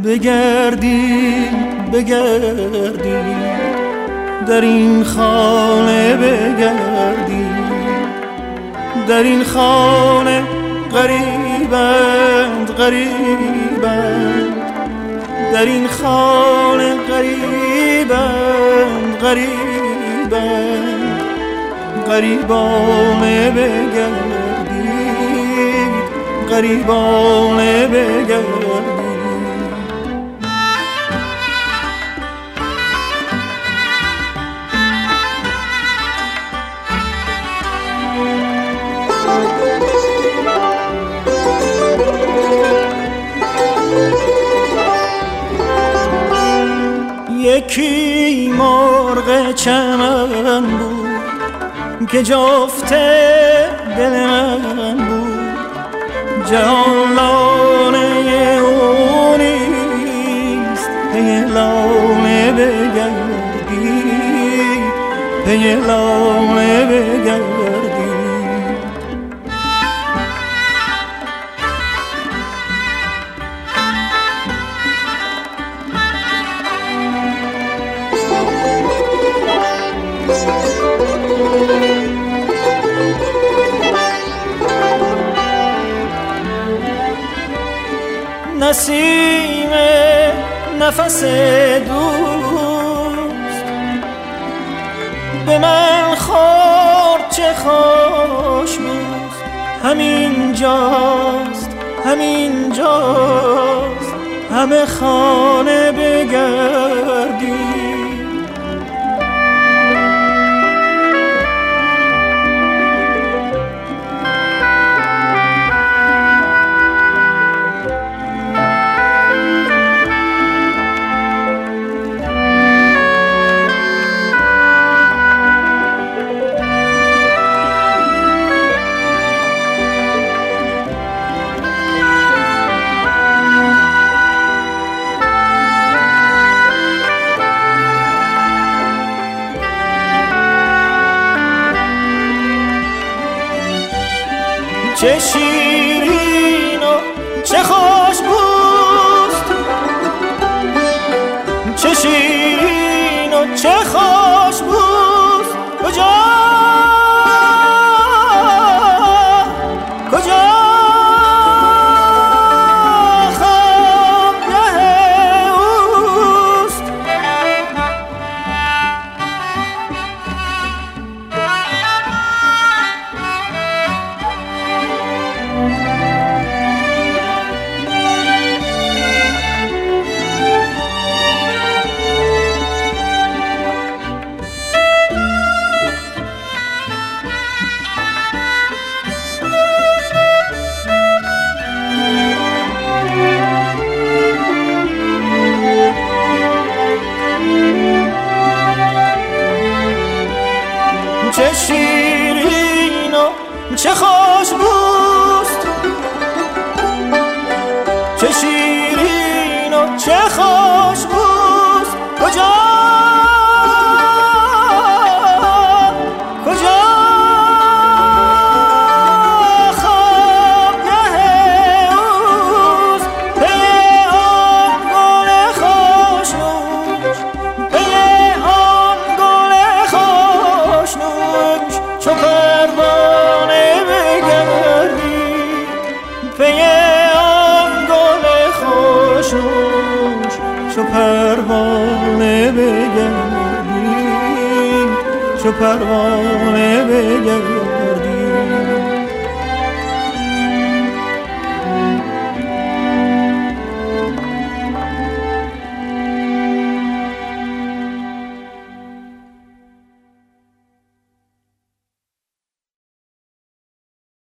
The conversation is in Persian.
بگردید بگردید در این خانه بگردید، در این خانه غریبند غریبند، در این خانه غریبند غریبند، غریبانه بگردید غریبانه بگردید. یکی مرغ چمن بود که جفت دل من بود، جهان لانه او نیست، پی لانه بگردید، پی لانه بگردید. نسیم نفس دوست به من خورد چه خوش بود، همین جاست همین جاست، همه خانه بگردید. چه شیرین و چه خوش بوست، چه شیرین و چه خوش بوست، کجا کجا خوابگاه اوست. چه شیرین و چه خوش بوست، چه شیرین و چه خوش بوست، کجا کجا خوابگاه اوست، پی آن گل خوشنوش، پی آن گل خوشنوش، چو پروانه بگردید، پی آن گل خوشنوش، چو پروانه بگردید، چو پروانه